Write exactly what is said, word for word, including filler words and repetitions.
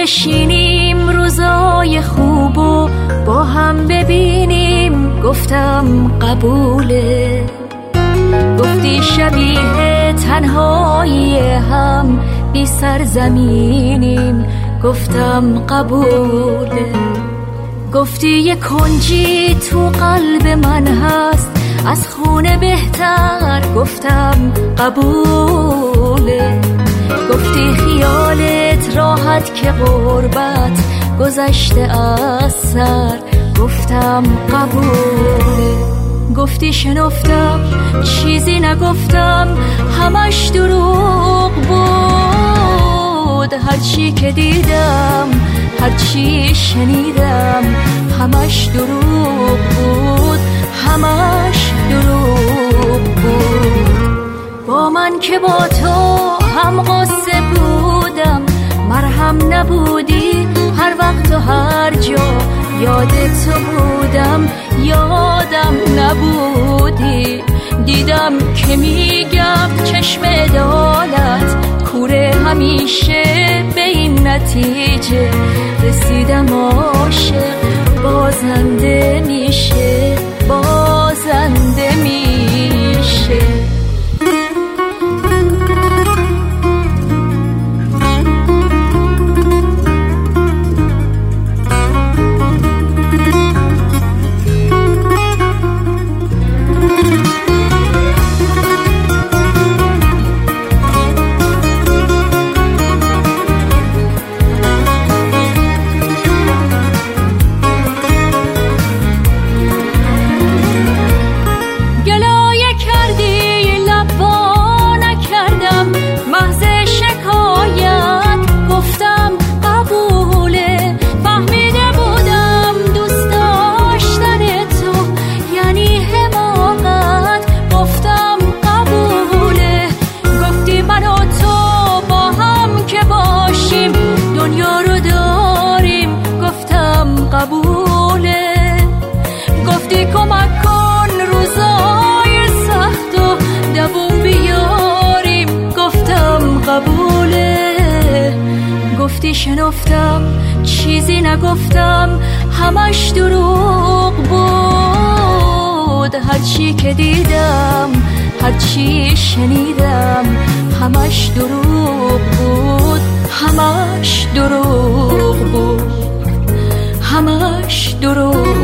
بشینیم روزای خوبو با هم ببینیم، گفتم قبوله. گفتی شبیه تنهایی هم بی سرزمینیم، گفتم قبوله. گفتی یه کنجی تو قلب من هست از خونه بهتر، گفتم قبوله. گفتی خیالت راحت که غربت گذشته از سر، گفتم قبوله. گفتی شنفتم چیزی نگفتم، همش دروغ بود. هرچی که دیدم هرچی شنیدم همش دروغ بود، همش دروغ بود. با من که با تو هم قصه بودم، مرهم نبودی هر وقت و هر جا، یاد تو بودم یادم نبودی. دیدم که میگم چشم عدالت کوره، همیشه به این نتیجه رسیدم عاشق بازنده میشه، بازنده میشه. گفتی کمک کن روزای سخت و دووم بیاریم، گفتم قبوله. گفتی شنفتم چیزی نگفتم، همش دروغ بود. هرچی که دیدم هرچی شنیدم همش دروغ بود، همش دروغ بود، همش دروغ.